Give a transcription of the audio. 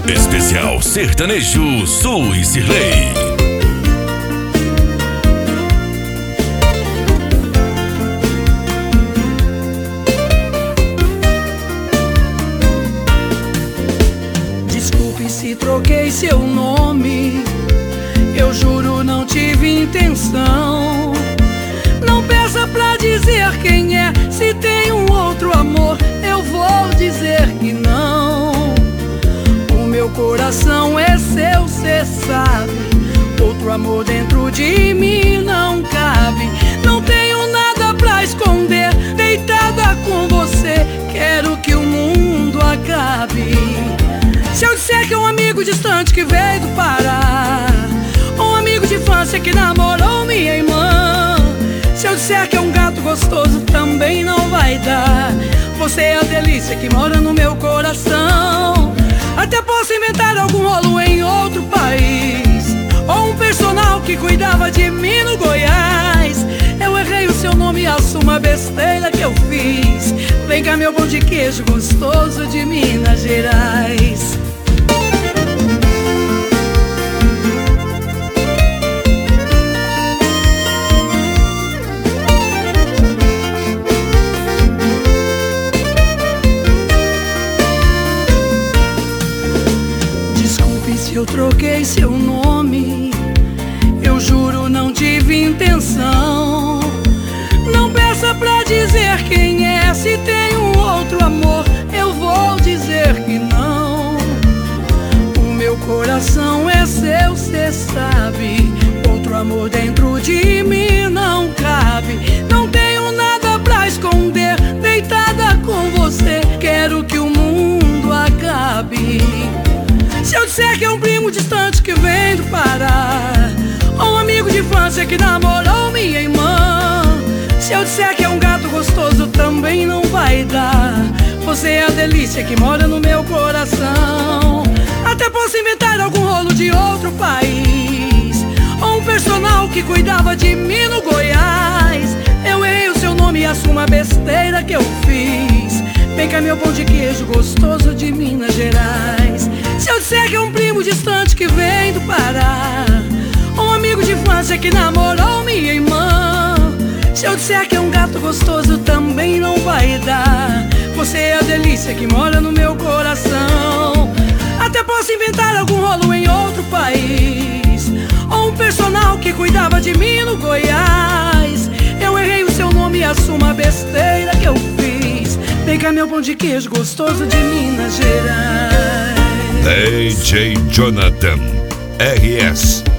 Especial Sertanejo Su e Cirlei. Desculpe se troquei seu nome, eu juro não tive intenção. Não peça pra dizer quem é, se tem um outro amor, eu vou dizer que não. O meu coração é seu, cê sabe, outro amor dentro de mim não cabe. Não tenho nada pra esconder, deitada com você, quero que o mundo acabe. Se eu disser que é um amigo distante que veio do Pará, um amigo de infância que namorou minha irmã, se eu disser que é um gato gostoso, também não vai dar. Você é a delícia que mora no meu coração. Até posso inventar algum rolo em outro país, ou um personal que cuidava de mim no Goiás. Eu errei o seu nome, assumo a besteira que eu fiz. Vem cá meu pão de queijo gostoso de Minas Gerais. Se eu troquei seu nome, eu juro não tive intenção. Não peça pra dizer quem é, se tem um outro amor, eu vou dizer que não. O meu coração é seu, cê sabe, outro amor dentro de mim não cabe. Não tenho nada pra esconder, deitada com você, quero que o mundo acabe. Se eu disser que é um primo distante que vem do Pará, ou um amigo de infância que namorou minha irmã, se eu disser que é um gato gostoso, também não vai dar. Você é a delícia que mora no meu coração. Até posso inventar algum rolo de outro país, ou um personal que cuidava de mim no Goiás. Eu errei o seu nome e assumo a besteira que eu fiz. Vem cá meu pão de queijo gostoso de Minas Gerais. Se eu disser que é um primo distante que vem do Pará, um amigo de infância que namorou minha irmã, se eu disser que é um gato gostoso, também não vai dar. Você é a delícia que mora no meu coração. Até posso inventar algum rolo em outro país, ou um personal que cuidava de mim no Goiás. Eu errei o seu nome e assumo a besteira que eu fiz. Vem cá meu pão de queijo gostoso de Minas Gerais. DJ Jonathan RS